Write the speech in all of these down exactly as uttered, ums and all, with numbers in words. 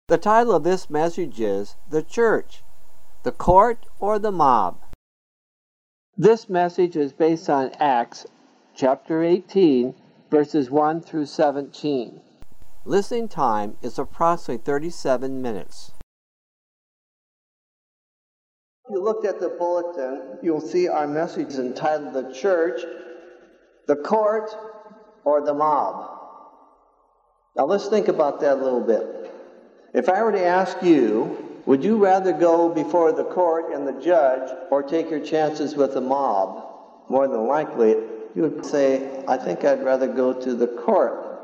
The title of this message is The Church, the Court, or the Mob. This message is based on Acts chapter eighteen, verses one through seventeen. Listening time is approximately thirty-seven minutes. If you looked at the bulletin, you'll see our message is entitled The Church, the Court, or the Mob. Now let's think about that a little bit. If I were to ask you, would you rather go before the court and the judge or take your chances with the mob? More than likely, you would say, I think I'd rather go to the court.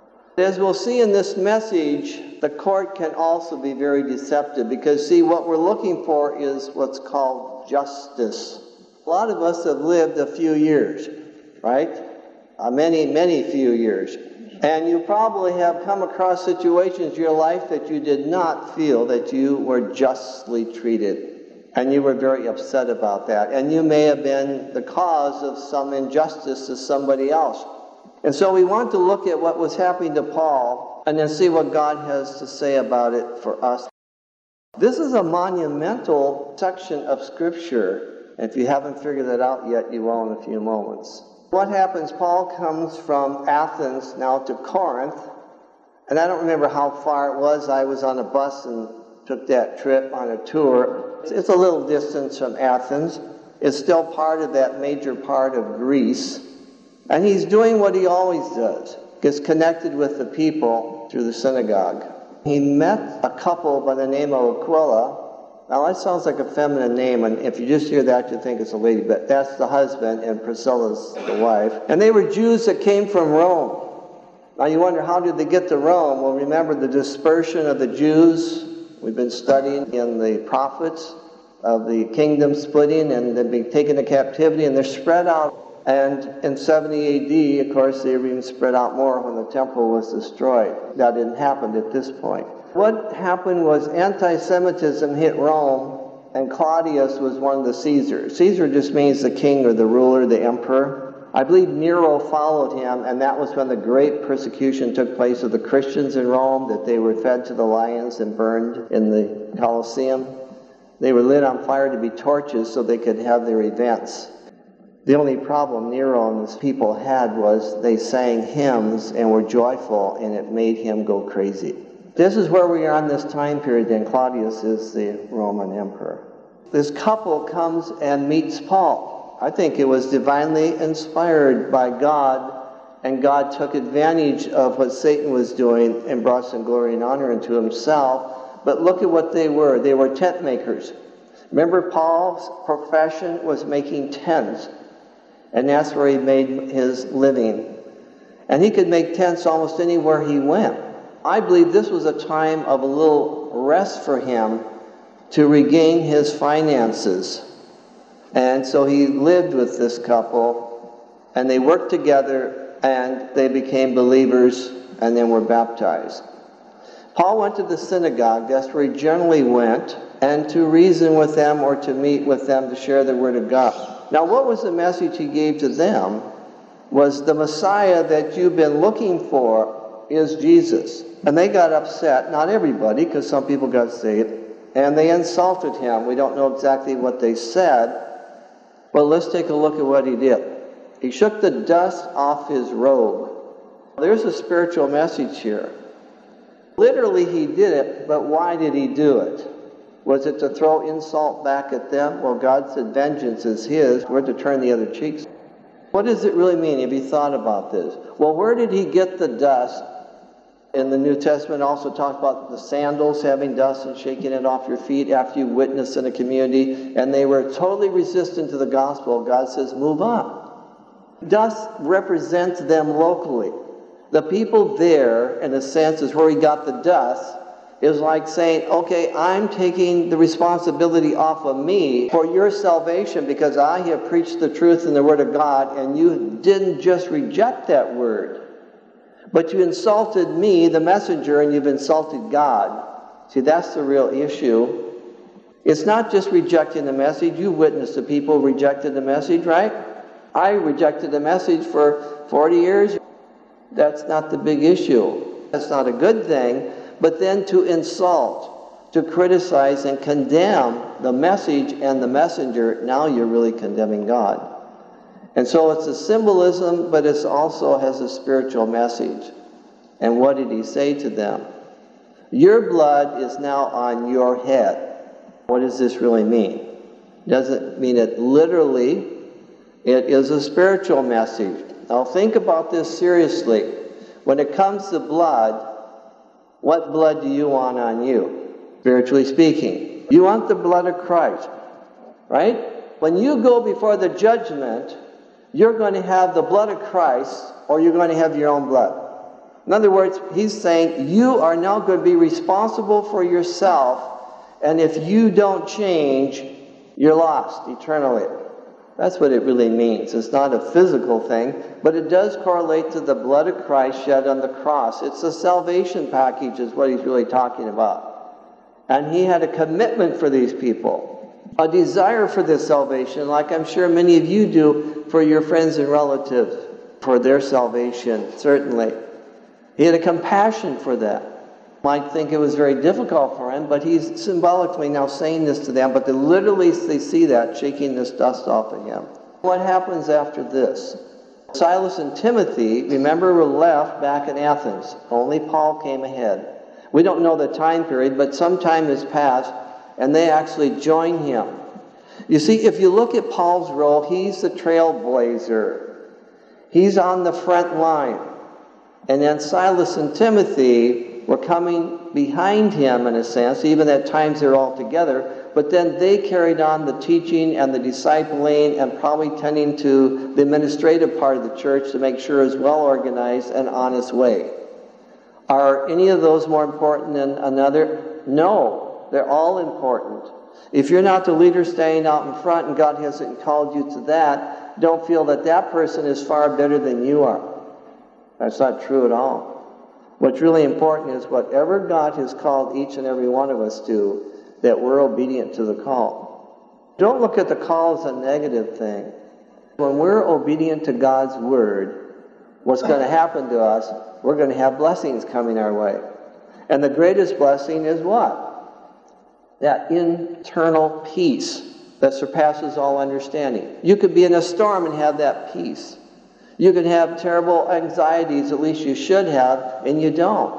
As we'll see in this message, the court can also be very deceptive because, see, what we're looking for is what's called justice. A lot of us have lived a few years, right? Uh, many, many few years. And you probably have come across situations in your life that you did not feel that you were justly treated. And you were very upset about that. And you may have been the cause of some injustice to somebody else. And so we want to look at what was happening to Paul and then see what God has to say about it for us. This is a monumental section of Scripture. And if you haven't figured that out yet, you will in a few moments. What happens, Paul comes from Athens now to Corinth, and I don't remember how far it was. I was on a bus and took that trip on a tour. It's a little distance from Athens. It's still part of that major part of Greece. And he's doing what he always does, gets connected with the people through the synagogue. He met a couple by the name of Aquila. Now, that sounds like a feminine name, and if you just hear that, you think it's a lady, but that's the husband, and Priscilla's the wife. And they were Jews that came from Rome. Now, you wonder, how did they get to Rome? Well, remember the dispersion of the Jews. We've been studying in the prophets of the kingdom splitting, and they've been taken to captivity, and they're spread out. And in seventy A D, of course, they were even spread out more when the temple was destroyed. That didn't happen at this point. What happened was anti-Semitism hit Rome, and Claudius was one of the Caesars. Caesar just means the king or the ruler, the emperor. I believe Nero followed him, and that was when the great persecution took place of the Christians in Rome, that they were fed to the lions and burned in the Colosseum. They were lit on fire to be torches so they could have their events. The only problem Nero and his people had was they sang hymns and were joyful, and it made him go crazy. This is where we are in this time period, and Claudius is the Roman emperor. This couple comes and meets Paul. I think it was divinely inspired by God, and God took advantage of what Satan was doing and brought some glory and honor into himself. But look at what they were. They were tent makers. Remember, Paul's profession was making tents, and that's where he made his living. And he could make tents almost anywhere he went. I believe this was a time of a little rest for him to regain his finances. And so he lived with this couple, and they worked together, and they became believers, and then were baptized. Paul went to the synagogue. That's where he generally went, and to reason with them or to meet with them to share the word of God. Now, what was the message he gave to them was the Messiah that you've been looking for is Jesus. And they got upset, not everybody, because some people got saved, and they insulted him. We don't know exactly what they said, but let's take a look at what he did. He shook the dust off his robe. There's a spiritual message here. Literally, he did it, but why did he do it? Was it to throw insult back at them? Well, God said vengeance is his. We're to turn the other cheeks. What does it really mean? Have you thought about this? Well, where did he get the dust? In the New Testament also talks about the sandals having dust and shaking it off your feet after you witness in a community, and they were totally resistant to the gospel. God says, move on. Dust represents them locally. The people there, in a sense, is where he got the dust, is like saying, okay, I'm taking the responsibility off of me for your salvation because I have preached the truth in the Word of God, and you didn't just reject that word, but you insulted me, the messenger, and you've insulted God. See, that's the real issue. It's not just rejecting the message. You witnessed the people who rejected the message, right? I rejected the message for forty years. That's not the big issue. That's not a good thing. but then to insult, to criticize and condemn the message and the messenger, now you're really condemning God. And so it's a symbolism, but it also has a spiritual message. And what did he say to them? Your blood is now on your head. What does this really mean? It doesn't mean it literally. It is a spiritual message. Now think about this seriously. When it comes to blood, what blood do you want on you, spiritually speaking? You want the blood of Christ, right? When you go before the judgment, you're going to have the blood of Christ, or you're going to have your own blood. In other words, he's saying you are now going to be responsible for yourself, and if you don't change, you're lost eternally. That's what it really means. It's not a physical thing, but it does correlate to the blood of Christ shed on the cross. It's a salvation package is what he's really talking about. And he had a commitment for these people, a desire for this salvation, like I'm sure many of you do for your friends and relatives, for their salvation, certainly. He had a compassion for that. Might think it was very difficult for him, but he's symbolically now saying this to them, but they literally they see that, shaking this dust off of him. What happens after this? Silas and Timothy, remember, were left back in Athens. Only Paul came ahead. We don't know the time period, but some time has passed, and they actually join him. You see, if you look at Paul's role, he's the trailblazer. He's on the front line. And then Silas and Timothy were coming behind him, in a sense, even at times they're all together, but then they carried on the teaching and the discipling and probably tending to the administrative part of the church to make sure it's well organized and on its way. Are any of those more important than another? No, they're all important. If you're not the leader staying out in front and God hasn't called you to that, don't feel that that person is far better than you are. That's not true at all. What's really important is whatever God has called each and every one of us to, that we're obedient to the call. Don't look at the call as a negative thing. When we're obedient to God's word, what's going to happen to us, we're going to have blessings coming our way. And the greatest blessing is what? That internal peace that surpasses all understanding. You could be in a storm and have that peace. You can have terrible anxieties, at least you should have, and you don't.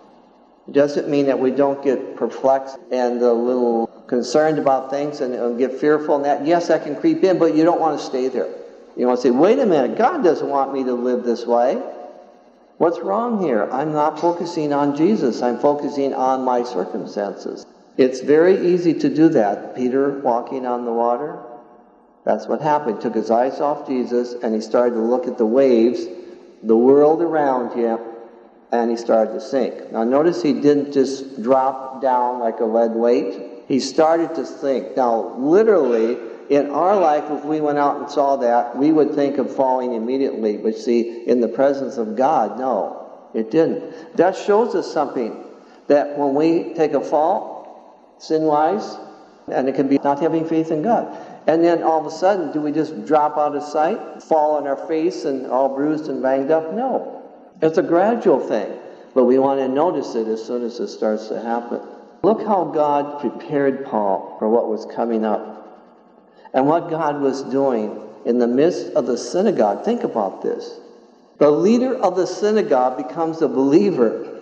It doesn't mean that we don't get perplexed and a little concerned about things and, and get fearful and that. Yes, that can creep in, but you don't want to stay there. You want to say, wait a minute, God doesn't want me to live this way. What's wrong here? I'm not focusing on Jesus. I'm focusing on my circumstances. It's very easy to do that. Peter walking on the water. That's what happened. He took his eyes off Jesus and he started to look at the waves, the world around him, and he started to sink. Now notice he didn't just drop down like a lead weight. He started to sink. Now literally, in our life, if we went out and saw that, we would think of falling immediately. But see, in the presence of God, no, it didn't. That shows us something, that when we take a fall, sin-wise, and it can be not having faith in God. And then all of a sudden, do we just drop out of sight, fall on our face and all bruised and banged up? No. It's a gradual thing. But we want to notice it as soon as it starts to happen. Look how God prepared Paul for what was coming up. And what God was doing in the midst of the synagogue. Think about this. The leader of the synagogue becomes a believer.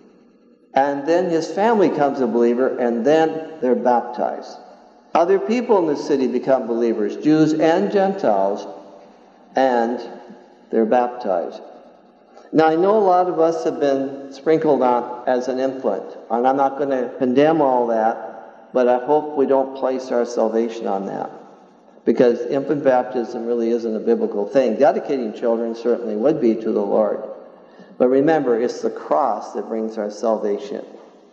And then his family becomes a believer, and then they're baptized. Other people in the city become believers, Jews and Gentiles, and they're baptized. Now, I know a lot of us have been sprinkled on as an infant, and I'm not going to condemn all that, but I hope we don't place our salvation on that, because infant baptism really isn't a biblical thing. Dedicating children certainly would be to the Lord. But remember, it's the cross that brings our salvation.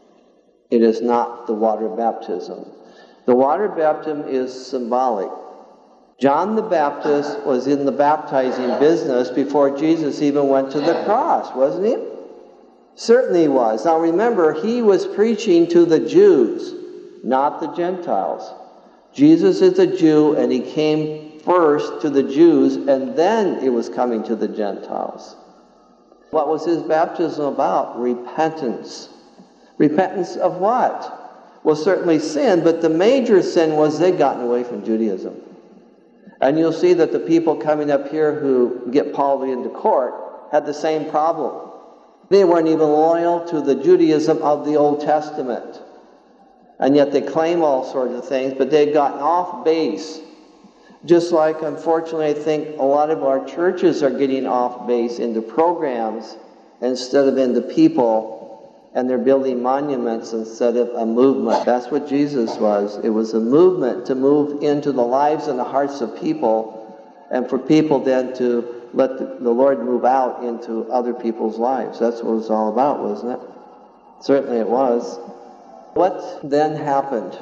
It is not the water baptism. The water baptism is symbolic. John the Baptist was in the baptizing business before Jesus even went to the cross, wasn't he? Certainly he was. Now remember, he was preaching to the Jews, not the Gentiles. Jesus is a Jew, and he came first to the Jews, and then it was coming to the Gentiles. What was his baptism about? Repentance. Repentance of what? Well, certainly sin, but the major sin was they'd gotten away from Judaism. And you'll see that the people coming up here who get Paul into court had the same problem. They weren't even loyal to the Judaism of the Old Testament. And yet they claim all sorts of things, but they'd gotten off base. Just like, unfortunately, I think a lot of our churches are getting off base into programs instead of into people, and they're building monuments instead of a movement. That's what Jesus was. It was a movement to move into the lives and the hearts of people, and for people then to let the, the Lord move out into other people's lives. That's what it was all about, wasn't it? Certainly it was. What then happened?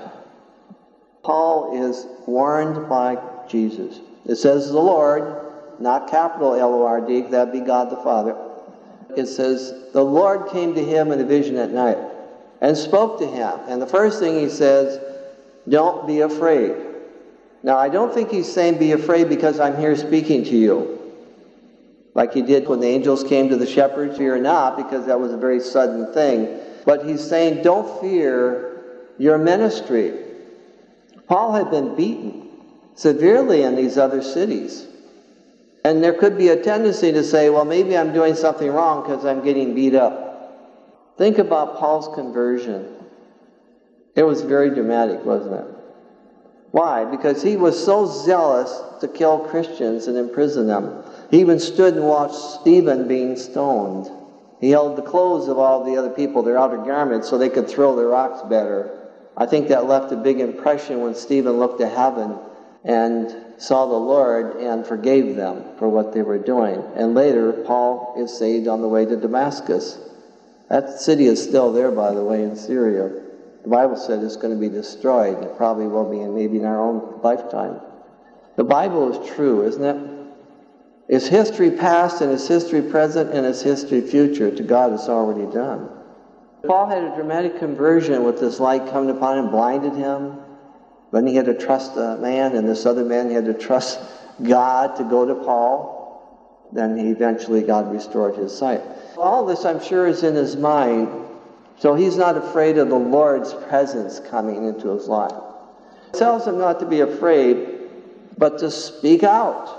Paul is warned by Jesus. It says the Lord, not capital L O R D, that'd be God the Father. It says, the Lord came to him in a vision at night and spoke to him. And the first thing he says, don't be afraid. Now, I don't think he's saying be afraid because I'm here speaking to you, like he did when the angels came to the shepherds. Fear not, because that was a very sudden thing. But he's saying, don't fear your ministry. Paul had been beaten severely in these other cities. And there could be a tendency to say, well, maybe I'm doing something wrong because I'm getting beat up. Think about Paul's conversion. It was very dramatic, wasn't it? Why? Because he was so zealous to kill Christians and imprison them. He even stood and watched Stephen being stoned. He held the clothes of all the other people, their outer garments, so they could throw their rocks better. I think that left a big impression when Stephen looked to heaven and saw the Lord and forgave them for what they were doing. And later, Paul is saved on the way to Damascus. That city is still there, by the way, in Syria. The Bible said it's going to be destroyed. It probably will be in maybe in our own lifetime. The Bible is true, isn't it? It's history past, and it's history present, and it's history future. To God, it's already done. Paul had a dramatic conversion with this light coming upon him, blinded him. Then he had to trust a man, and this other man had to trust God to go to Paul. Then he eventually, God restored his sight. All this, I'm sure, is in his mind, so he's not afraid of the Lord's presence coming into his life. It tells him not to be afraid, but to speak out.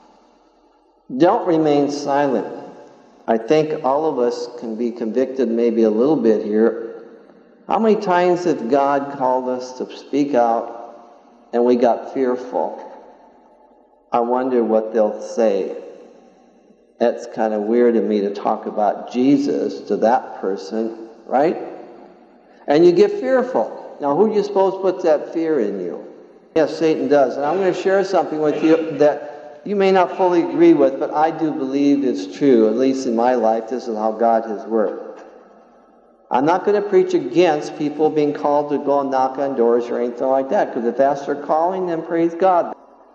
Don't remain silent. I think all of us can be convicted maybe a little bit here. How many times has God called us to speak out and we got fearful? I wonder what they'll say. That's kind of weird of me to talk about Jesus to that person, right? And you get fearful. Now, who do you suppose puts that fear in you? Yes, Satan does. And I'm going to share something with you that you may not fully agree with, but I do believe it's true. At least in my life, this is how God has worked. I'm not going to preach against people being called to go and knock on doors or anything like that, because if that's their calling, then praise God.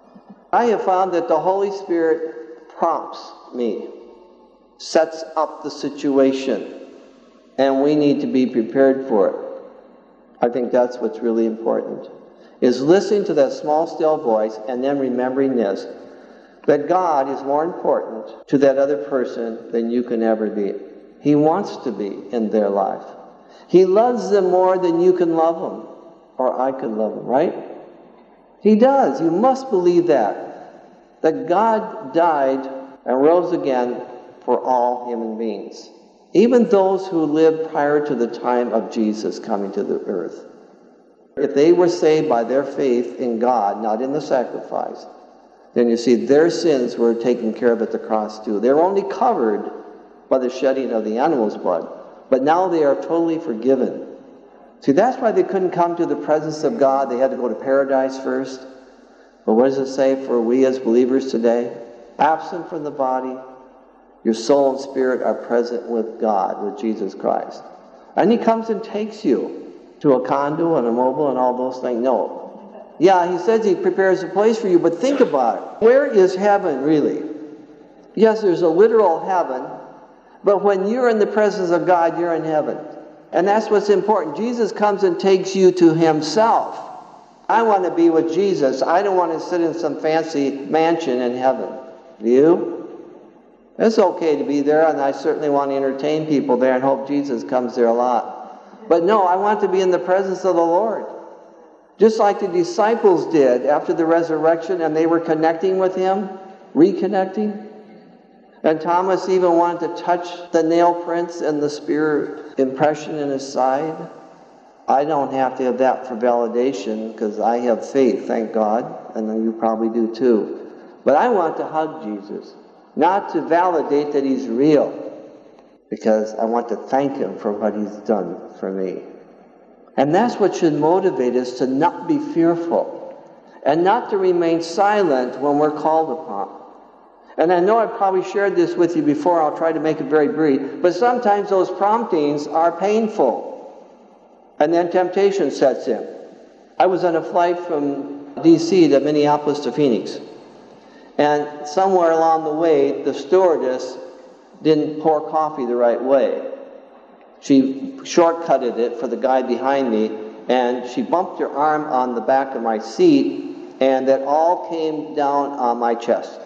I have found that the Holy Spirit prompts me, sets up the situation, and we need to be prepared for it. I think that's what's really important, is listening to that small, still voice and then remembering this, that God is more important to that other person than you can ever be. He wants to be in their life. He loves them more than you can love them, or I can love them, right? He does. You must believe that. That God died and rose again for all human beings. Even those who lived prior to the time of Jesus coming to the earth. If they were saved by their faith in God, not in the sacrifice, then you see their sins were taken care of at the cross too. They were only covered by the shedding of the animal's blood. But now they are totally forgiven. See, that's why they couldn't come to the presence of God. They had to go to paradise first. But what does it say for we as believers today? Absent from the body, your soul and spirit are present with God, with Jesus Christ. And He comes and takes you to a condo and a mobile and all those things. No. Yeah, He says He prepares a place for you, but think about it. Where is heaven really? Yes, there's a literal heaven, but when you're in the presence of God, you're in heaven. And that's what's important. Jesus comes and takes you to Himself. I want to be with Jesus. I don't want to sit in some fancy mansion in heaven. Do you? It's okay to be there, and I certainly want to entertain people there and hope Jesus comes there a lot. But no, I want to be in the presence of the Lord. Just like the disciples did after the resurrection, and they were connecting with him, reconnecting. And Thomas even wanted to touch the nail prints and the spear impression in his side. I don't have to have that for validation because I have faith, thank God, and you probably do too. But I want to hug Jesus, not to validate that he's real, because I want to thank him for what he's done for me. And that's what should motivate us, to not be fearful and not to remain silent when we're called upon. And I know I've probably shared this with you before. I'll try to make it very brief. But sometimes those promptings are painful. And then temptation sets in. I was on a flight from D C to Minneapolis to Phoenix. And somewhere along the way, the stewardess didn't pour coffee the right way. She shortcutted it for the guy behind me, and she bumped her arm on the back of my seat, and that all came down on my chest.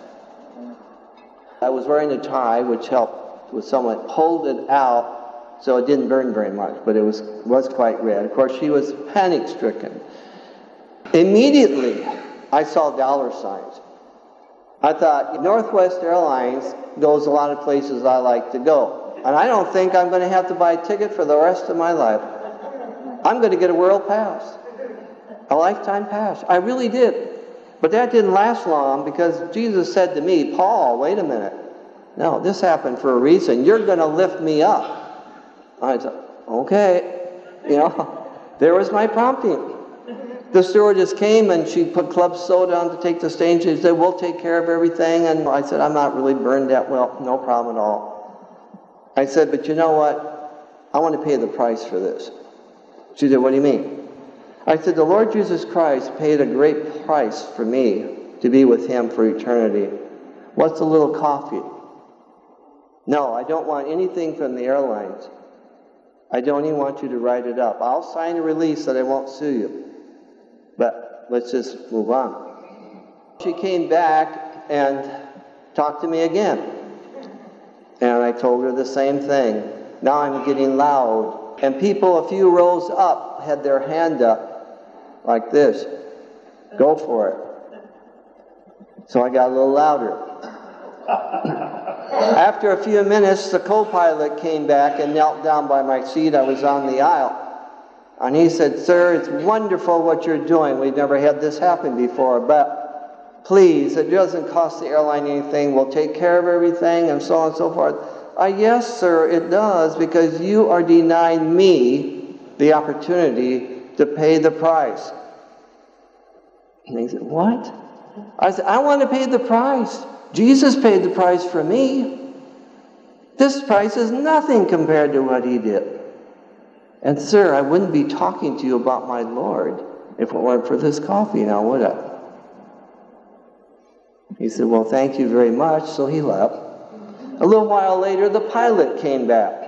I was wearing a tie, which helped with somewhat, pulled it out so it didn't burn very much, but it was, was quite red. Of course, she was panic-stricken. Immediately, I saw dollar signs. I thought, Northwest Airlines goes a lot of places I like to go. And I don't think I'm going to have to buy a ticket for the rest of my life. I'm going to get a world pass, a lifetime pass. I really did. But that didn't last long, because Jesus said to me, Paul, wait a minute. No, this happened for a reason. You're going to lift me up. I said, okay. You know, there was my prompting. The stewardess came and she put club soda on to take the stage. She said, we'll take care of everything. And I said, I'm not really burned that well. No problem at all. I said, but you know what? I want to pay the price for this. She said, what do you mean? I said, the Lord Jesus Christ paid a great price for me to be with him for eternity. What's a little coffee? No, I don't want anything from the airlines. I don't even want you to write it up. I'll sign a release that I won't sue you. But let's just move on. She came back and talked to me again. And I told her the same thing. Now I'm getting loud. And people a few rows up had their hand up like this. Go for it. So I got a little louder. After a few minutes, the co-pilot came back and knelt down by my seat. I was on the aisle. And he said, sir, it's wonderful what you're doing. We've never had this happen before, but please, it doesn't cost the airline anything. We'll take care of everything, and so on and so forth. Uh, yes, sir, it does, because you are denying me the opportunity to pay the price. And he said, what? I said, I want to pay the price. Jesus paid the price for me. This price is nothing compared to what he did. And sir, I wouldn't be talking to you about my Lord if it weren't for this coffee now, would I? He said, well, thank you very much. So he left. A little while later, the pilot came back.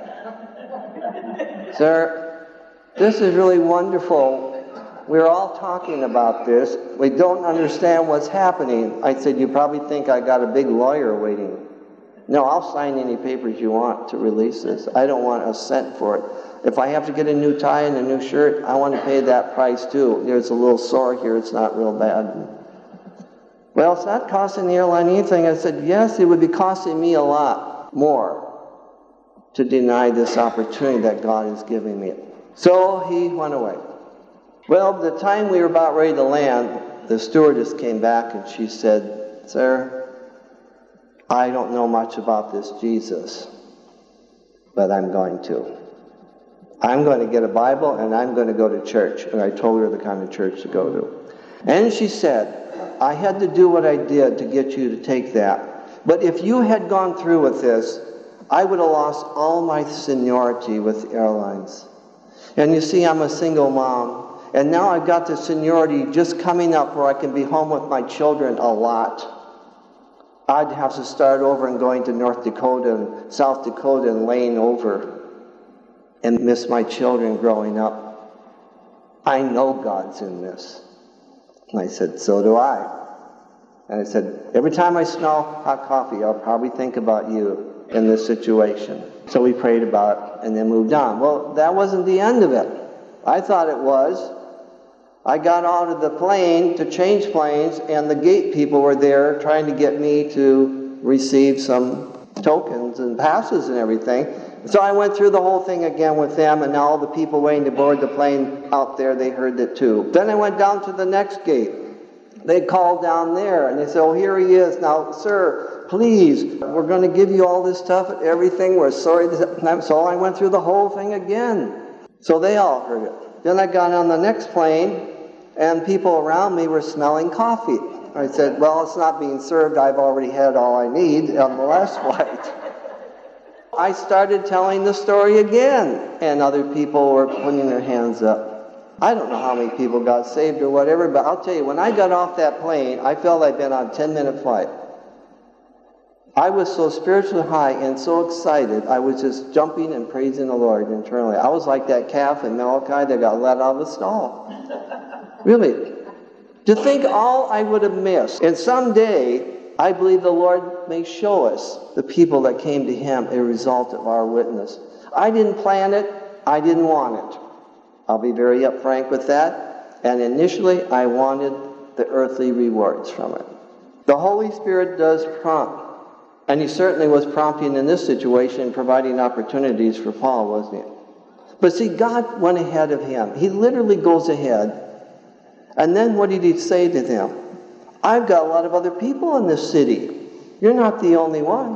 Sir, this is really wonderful. We're all talking about this. We don't understand what's happening. I said, you probably think I got a big lawyer waiting. No, I'll sign any papers you want to release this. I don't want a cent for it. If I have to get a new tie and a new shirt, I want to pay that price too. There's a little sore here. It's not real bad. Well, it's not costing the airline anything. I said, yes, it would be costing me a lot more to deny this opportunity that God is giving me. So he went away. Well, the time we were about ready to land, the stewardess came back and she said, sir, I don't know much about this Jesus, but I'm going to. I'm going to get a Bible and I'm going to go to church. And I told her the kind of church to go to. And she said, I had to do what I did to get you to take that. But if you had gone through with this, I would have lost all my seniority with the airlines. And you see, I'm a single mom. And now I've got the seniority just coming up where I can be home with my children a lot. I'd have to start over and going to North Dakota and South Dakota and laying over and miss my children growing up. I know God's in this. And I said, so do I. And I said, every time I smell hot coffee, I'll probably think about you. in this situation. So we prayed about it and then moved on. Well, that wasn't the end of it. I thought it was. I got out of the plane to change planes, and the gate people were there trying to get me to receive some tokens and passes and everything. So I went through the whole thing again with them, and now all the people waiting to board the plane out there, they heard it too. Then I went down to the next gate. They called down there, and they said, oh, here he is. Now, sir, please, we're going to give you all this stuff and everything. We're sorry. So I went through the whole thing again. So they all heard it. Then I got on the next plane, and people around me were smelling coffee. I said, well, it's not being served. I've already had all I need on the last flight. I started telling the story again, and other people were putting their hands up. I don't know how many people got saved or whatever, but I'll tell you, when I got off that plane, I felt I'd been on a ten-minute flight. I was so spiritually high and so excited, I was just jumping and praising the Lord internally. I was like that calf in Malachi that got let out of the stall. Really. To think all I would have missed. And someday, I believe the Lord may show us the people that came to Him a result of our witness. I didn't plan it. I didn't want it. I'll be very upfront with that. And initially, I wanted the earthly rewards from it. The Holy Spirit does prompt. And He certainly was prompting in this situation, providing opportunities for Paul, wasn't He? But see, God went ahead of him. He literally goes ahead. And then what did He say to them? I've got a lot of other people in this city. You're not the only one.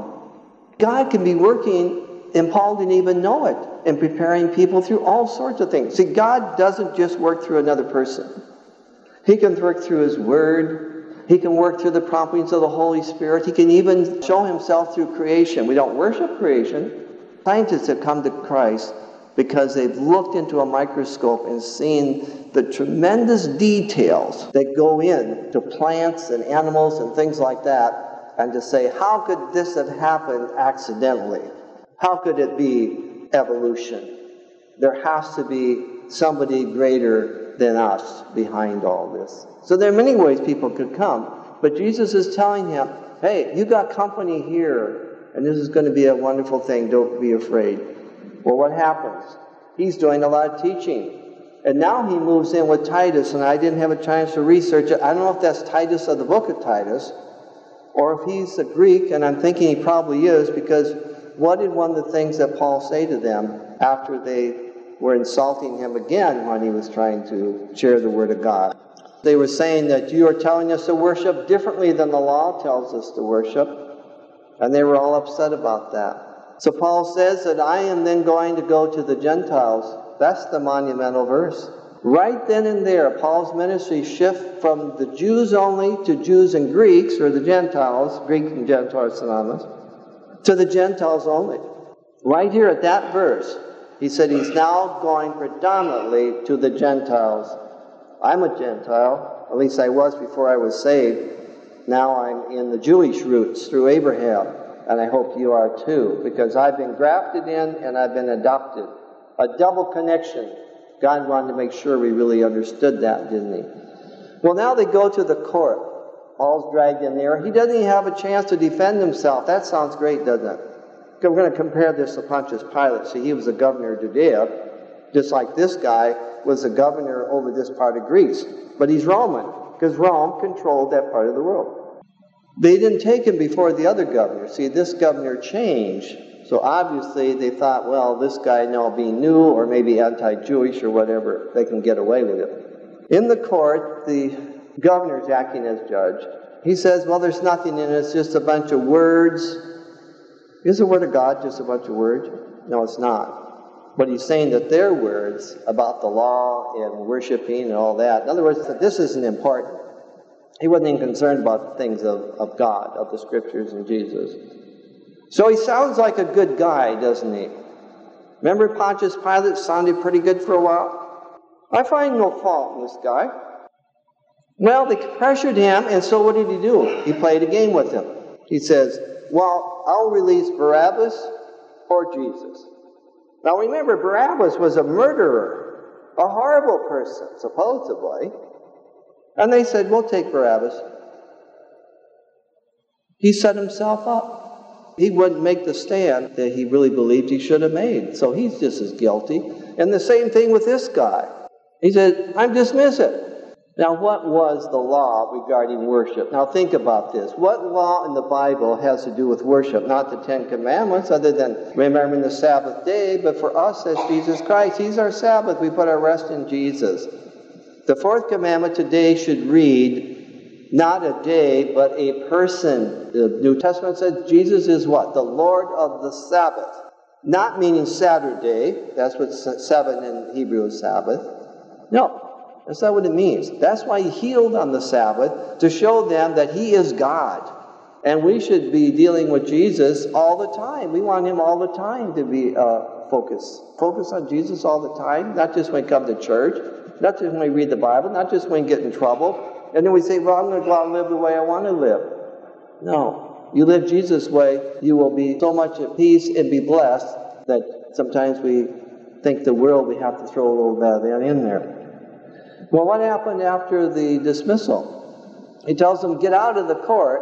God can be working, and Paul didn't even know it, and preparing people through all sorts of things. See, God doesn't just work through another person. He can work through His Word. He can work through the promptings of the Holy Spirit. He can even show Himself through creation. We don't worship creation. Scientists have come to Christ because they've looked into a microscope and seen the tremendous details that go into plants and animals and things like that, and to say, how could this have happened accidentally? How could it be evolution? There has to be somebody greater than us behind all this. So there are many ways people could come, but Jesus is telling him, hey, you got company here, and this is going to be a wonderful thing. Don't be afraid. Well, what happens? He's doing a lot of teaching. And now he moves in with Titus, and I didn't have a chance to research it. I don't know if that's Titus of the book of Titus, or if he's a Greek, and I'm thinking he probably is, because what did one of the things that Paul say to them after they were insulting him again when he was trying to share the Word of God? They were saying that you are telling us to worship differently than the law tells us to worship, and they were all upset about that. So Paul says that I am then going to go to the Gentiles. That's the monumental verse. Right then and there, Paul's ministry shifts from the Jews only to Jews and Greeks, or the Gentiles, Greek and Gentile are synonymous, to the Gentiles only. Right here at that verse, he said he's now going predominantly to the Gentiles. I'm a Gentile, at least I was before I was saved. Now I'm in the Jewish roots through Abraham. And I hope you are too, because I've been grafted in and I've been adopted. A double connection. God wanted to make sure we really understood that, didn't He? Well, now they go to the court. Paul's dragged in there. He doesn't even have a chance to defend himself. That sounds great, doesn't it? We're going to compare this to Pontius Pilate. See, he was a governor of Judea, just like this guy was a governor over this part of Greece. But he's Roman, because Rome controlled that part of the world. They didn't take him before the other governor. See, this governor changed. So obviously they thought, well, this guy now being new or maybe anti-Jewish or whatever, they can get away with it. In the court, the governor's acting as judge. He says, well, there's nothing in it. It's just a bunch of words. Is the Word of God just a bunch of words? No, it's not. But he's saying that their words about the law and worshiping and all that, in other words, that this isn't important. He wasn't even concerned about the things of, of God, of the Scriptures and Jesus. So he sounds like a good guy, doesn't he? Remember Pontius Pilate sounded pretty good for a while? I find no fault in this guy. Well, they pressured him, and so what did he do? He played a game with him. He says, well, I'll release Barabbas or Jesus. Now remember, Barabbas was a murderer, a horrible person, supposedly. And they said, we'll take Barabbas. He set himself up. he wouldn't make the stand that he really believed he should have made. So he's just as guilty. And the same thing with this guy. He said, I'm dismiss it. Now, what was the law regarding worship? Now, think about this. What law in the Bible has to do with worship? Not the Ten Commandments, other than remembering the Sabbath day, but for us, as Jesus Christ. He's our Sabbath. We put our rest in Jesus. The fourth commandment today should read, not a day, but a person. The New Testament says Jesus is what? The Lord of the Sabbath. Not meaning Saturday. That's what seven in Hebrew is Sabbath. No. That's not what it means. That's why he healed on the Sabbath, to show them that he is God. And we should be dealing with Jesus all the time. We want him all the time to be uh, focused. Focus on Jesus all the time, not just when we come to church, not just when we read the Bible, not just when we get in trouble. And then we say, well, I'm going to go out and live the way I want to live. No. You live Jesus' way, you will be so much at peace and be blessed that sometimes we think the world, we have to throw a little bit of that in there. Well, what happened after the dismissal? He tells them, get out of the court.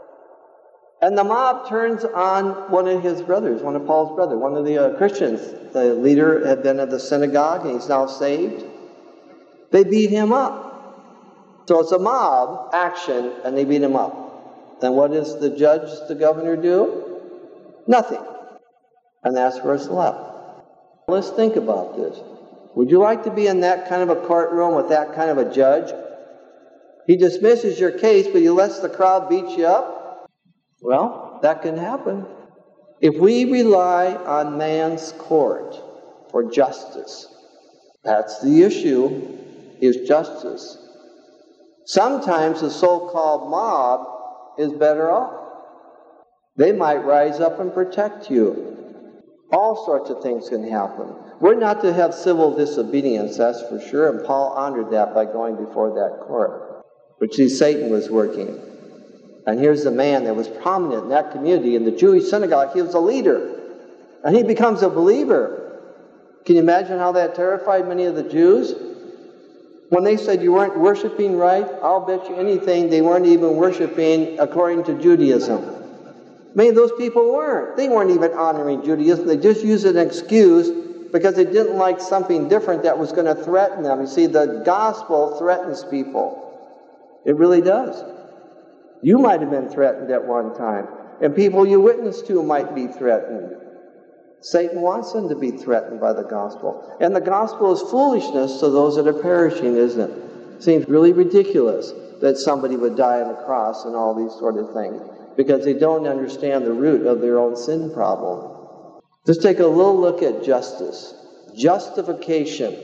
And the mob turns on one of his brothers, one of Paul's brothers, one of the uh, Christians. The leader had been at the synagogue, and he's now saved. They beat him up. So it's a mob action, and they beat him up. Then what does the judge, the governor, do? Nothing. And that's where it's left. Let's think about this. Would you like to be in that kind of a courtroom with that kind of a judge? He dismisses your case, but he lets the crowd beat you up? Well, that can happen. If we rely on man's court for justice, that's the issue, is justice. Sometimes the so-called mob is better off. They might rise up and protect you. All sorts of things can happen. We're not to have civil disobedience, that's for sure, and Paul honored that by going before that court. But see, Satan was working. And here's the man that was prominent in that community, in the Jewish synagogue. He was a leader. And he becomes a believer. Can you imagine how that terrified many of the Jews? When they said you weren't worshiping right, I'll bet you anything they weren't even worshiping according to Judaism. Many of those people weren't. They weren't even honoring Judaism. They just used an excuse because they didn't like something different that was going to threaten them. You see, the gospel threatens people. It really does. You might have been threatened at one time. And people you witness to might be threatened. Satan wants them to be threatened by the gospel. And the gospel is foolishness to those that are perishing, isn't it? Seems really ridiculous that somebody would die on a cross and all these sort of things, because they don't understand the root of their own sin problem. Let's take a little look at justice. Justification.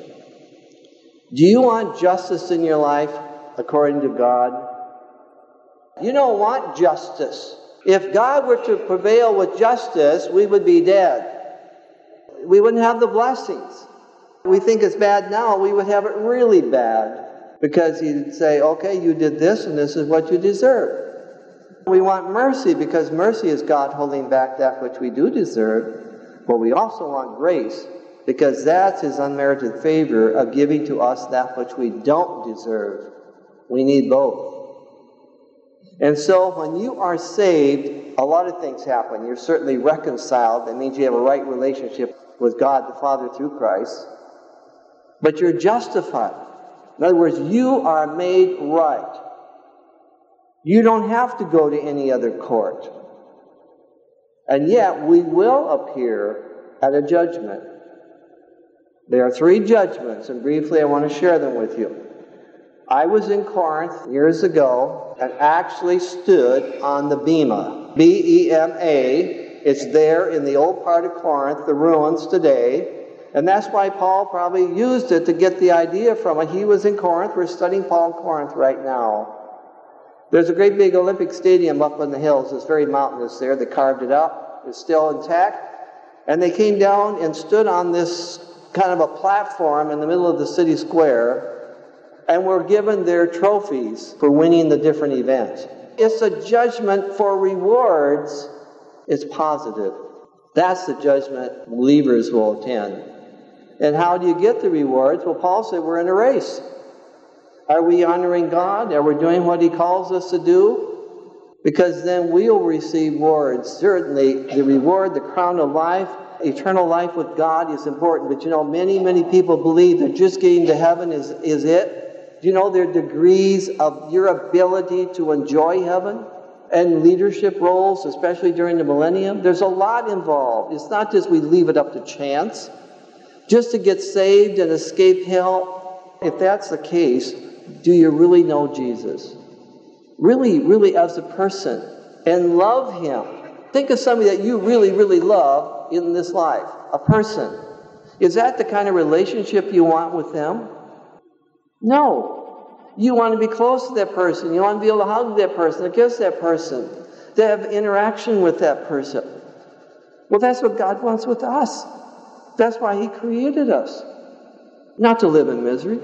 Do you want justice in your life according to God? You don't want justice. If God were to prevail with justice, we would be dead. We wouldn't have the blessings. We think it's bad now, we would have it really bad, because he'd say, okay, you did this and this is what you deserve. We want mercy because mercy is God holding back that which we do deserve. But we also want grace because that's his unmerited favor of giving to us that which we don't deserve. We need both. And so when you are saved, a lot of things happen. You're certainly reconciled. That means you have a right relationship with God the Father through Christ. But you're justified. In other words, you are made right. You don't have to go to any other court. And yet, we will appear at a judgment. There are three judgments, and briefly I want to share them with you. I was in Corinth years ago and actually stood on the Bema. B E M A. It's there in the old part of Corinth, the ruins today. And that's why Paul probably used it to get the idea from it. He was in Corinth. We're studying Paul in Corinth right now. There's a great big Olympic stadium up in the hills. It's very mountainous there. They carved it up. It's still intact. And they came down and stood on this kind of a platform in the middle of the city square and were given their trophies for winning the different events. It's a judgment for rewards. It's positive. That's the judgment believers will attend. And how do you get the rewards? Well, Paul said we're in a race. Are we honoring God? Are we doing what he calls us to do? Because then we'll receive rewards. Certainly, the reward, the crown of life, eternal life with God is important. But you know, many, many people believe that just getting to heaven is, is it. Do you know there are degrees of your ability to enjoy heaven? And leadership roles, especially during the millennium. There's a lot involved. It's not just we leave it up to chance. Just to get saved and escape hell. If that's the case, do you really know Jesus? Really, really as a person. And love Him. Think of somebody that you really, really love in this life. A person. Is that the kind of relationship you want with them? No. You want to be close to that person. You want to be able to hug that person, to kiss that person, to have interaction with that person. Well, that's what God wants with us. That's why He created us. Not to live in misery.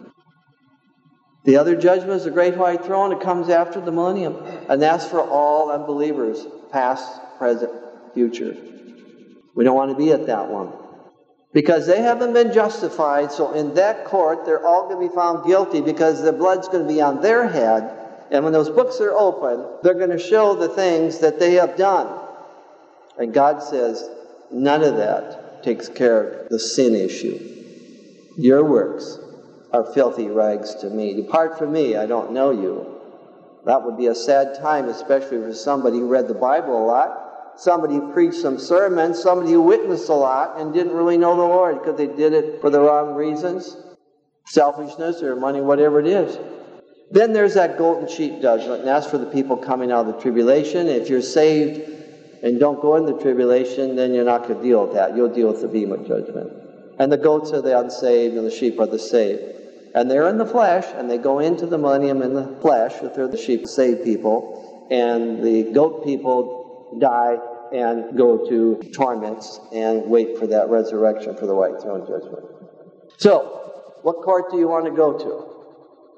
The other judgment is the great white throne. It comes after the millennium. And that's for all unbelievers, past, present, future. We don't want to be at that one. Because they haven't been justified, so in that court, they're all going to be found guilty because the blood's going to be on their head. And when those books are open, they're going to show the things that they have done. And God says, none of that takes care of the sin issue. Your works are filthy rags to me. Depart from me, I don't know you. That would be a sad time, especially for somebody who read the Bible a lot. Somebody who preached some sermons, somebody who witnessed a lot and didn't really know the Lord because they did it for the wrong reasons, selfishness or money, whatever it is. Then there's that goat and sheep judgment, and that's for the people coming out of the tribulation. If you're saved and don't go in the tribulation, then you're not going to deal with that. You'll deal with the bema judgment. And the goats are the unsaved and the sheep are the saved. And they're in the flesh, and they go into the millennium in the flesh if they're the sheep saved people. And the goat people die and go to torments and wait for that resurrection for the white throne judgment. So, what court do you want to go to?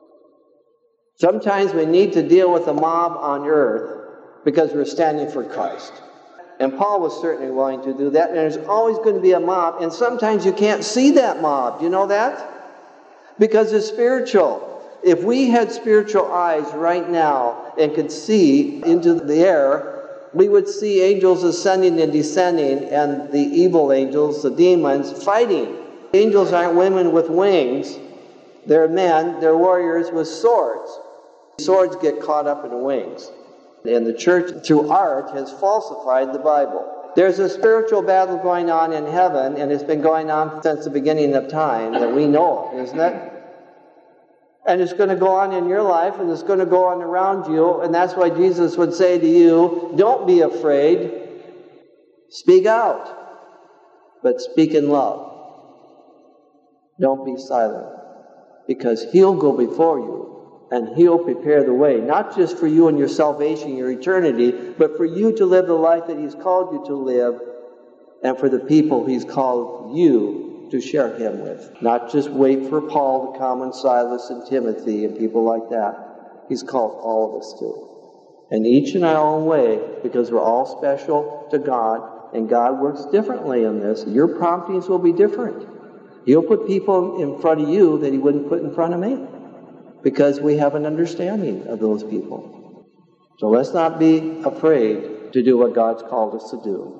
Sometimes we need to deal with a mob on earth because we're standing for Christ. And Paul was certainly willing to do that. And there's always going to be a mob. And sometimes you can't see that mob. Do you know that? Because it's spiritual. If we had spiritual eyes right now and could see into the air, we would see angels ascending and descending and the evil angels, the demons, fighting. Angels aren't women with wings. They're men, they're warriors with swords. Swords get caught up in the wings. And the church, through art, has falsified the Bible. There's a spiritual battle going on in heaven, and it's been going on since the beginning of time that we know of, isn't it? And it's going to go on in your life, and it's going to go on around you, and that's why Jesus would say to you, don't be afraid. Speak out, but speak in love. Don't be silent, because He'll go before you, and He'll prepare the way, not just for you and your salvation, your eternity, but for you to live the life that He's called you to live, and for the people He's called you to share Him with. Not just wait for Paul to come and Silas and Timothy and people like that. He's called all of us to. And each in our own way, because we're all special to God, and God works differently in this. Your promptings will be different. He'll put people in front of you that He wouldn't put in front of me, because we have an understanding of those people. So let's not be afraid to do what God's called us to do.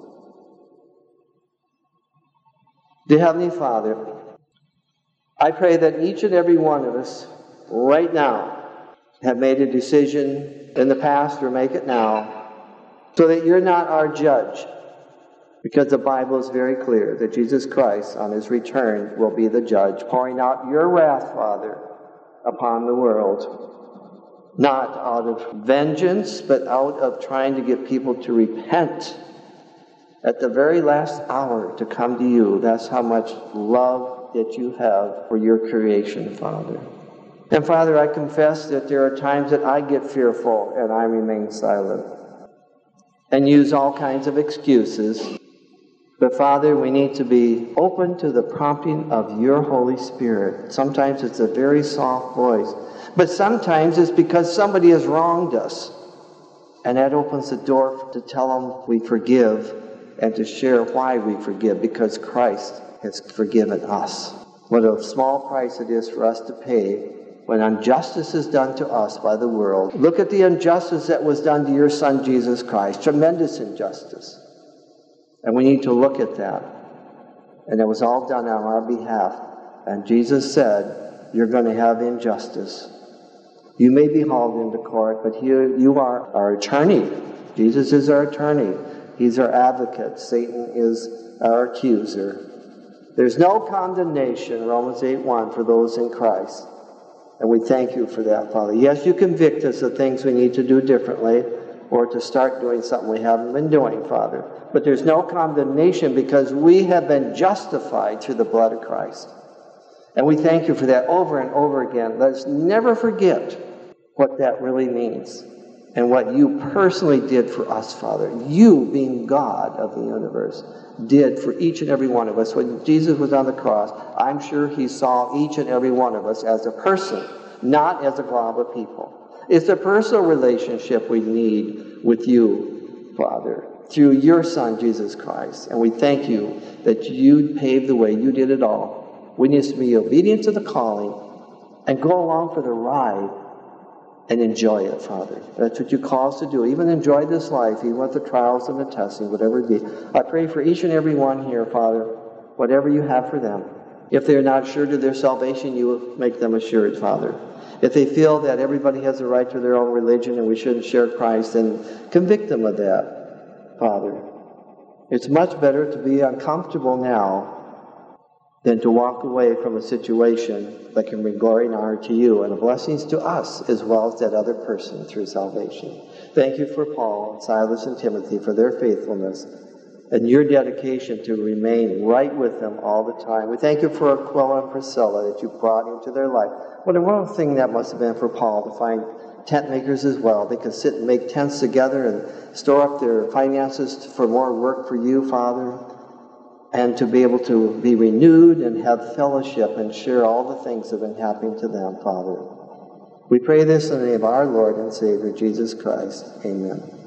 Dear Heavenly Father, I pray that each and every one of us right now have made a decision in the past or make it now, so that you're not our judge, because the Bible is very clear that Jesus Christ on His return will be the judge, pouring out your wrath, Father, upon the world, not out of vengeance, but out of trying to get people to repent at the very last hour to come to you. That's how much love that you have for your creation, Father. And Father, I confess that there are times that I get fearful and I remain silent and use all kinds of excuses. But Father, we need to be open to the prompting of your Holy Spirit. Sometimes it's a very soft voice, but sometimes it's because somebody has wronged us. And that opens the door to tell them we forgive, and to share why we forgive, because Christ has forgiven us. What a small price it is for us to pay when injustice is done to us by the world. Look at the injustice that was done to your Son, Jesus Christ. Tremendous injustice. And we need to look at that. And it was all done on our behalf. And Jesus said, you're going to have injustice. You may be hauled into court, but here you are our attorney. Jesus is our attorney. He's our advocate. Satan is our accuser. There's no condemnation, Romans eight one, for those in Christ. And we thank you for that, Father. Yes, you convict us of things we need to do differently or to start doing something we haven't been doing, Father. But there's no condemnation because we have been justified through the blood of Christ. And we thank you for that over and over again. Let's never forget what that really means and what you personally did for us, Father. You, being God of the universe, did for each and every one of us. When Jesus was on the cross, I'm sure he saw each and every one of us as a person, not as a glob of people. It's a personal relationship we need with you, Father, through your Son, Jesus Christ. And we thank you that you paved the way. You did it all. We need to be obedient to the calling and go along for the ride and enjoy it, Father. That's what you call us to do. Even enjoy this life, even with the trials and the testing, whatever it be. I pray for each and every one here, Father, whatever you have for them. If they're not assured of their salvation, you will make them assured, Father. If they feel that everybody has a right to their own religion and we shouldn't share Christ, then convict them of that, Father. It's much better to be uncomfortable now than to walk away from a situation that can bring glory and honor to you and blessings to us as well as that other person through salvation. Thank you for Paul, Silas, and Timothy for their faithfulness and your dedication to remain right with them all the time. We thank you for Aquila and Priscilla that you brought into their life. What a wonderful thing that must have been for Paul to find tent makers as well. They could sit and make tents together and store up their finances for more work for you, Father, and to be able to be renewed and have fellowship and share all the things that have been happening to them, Father. We pray this in the name of our Lord and Savior, Jesus Christ. Amen.